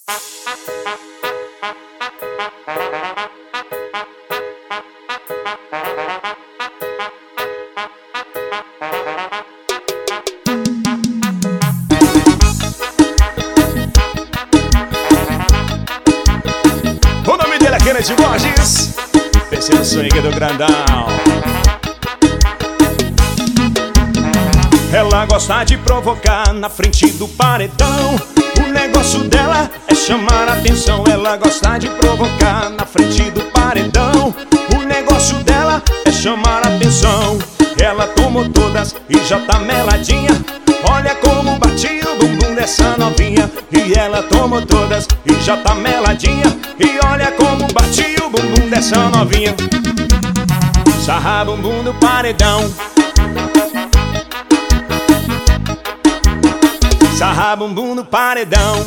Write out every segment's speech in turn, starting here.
O nome dele é Kennedy Borges, pensei no swing do grandão. Ela gosta de provocar na frente do paredão. O negócio dela é chamar a atenção. Ela gosta de provocar na frente do paredão. O negócio dela é chamar a atenção. Ela tomou todas e já tá meladinha. Olha como batia o bumbum dessa novinha. E ela tomou todas e já tá meladinha. E olha como batia o bumbum dessa novinha. Sarra bumbum do paredão. Sarra bumbum no paredão.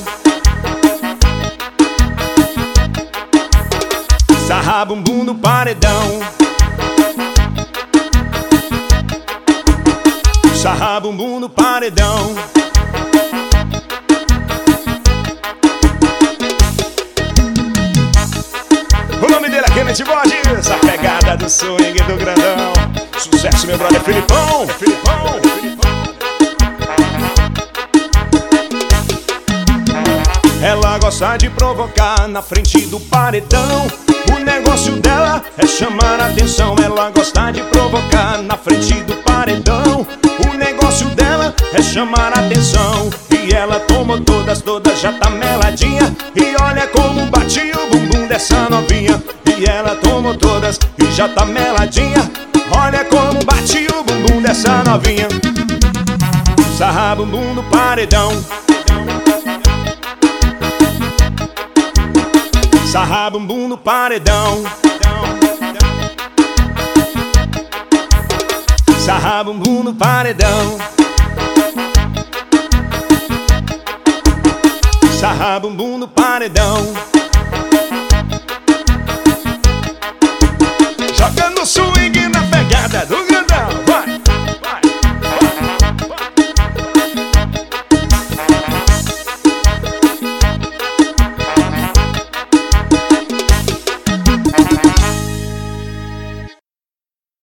Sarra bumbum no paredão. Sarra bumbum no paredão. O nome dele é Kennedy Borges, a pegada do swing do grandão. Sucesso, meu brother Filipão. Ela gosta de provocar na frente do paredão. O negócio dela é chamar a atenção. Ela gosta de provocar na frente do paredão. O negócio dela é chamar a atenção. E ela tomou todas, já tá meladinha. E olha como batia o bumbum dessa novinha. E ela tomou todas e já tá meladinha. Olha como batia o bumbum dessa novinha. Sarra bumbum no paredão. Sarra bumbum no paredão. Sarra bumbum no paredão. Sarra bumbum no paredão.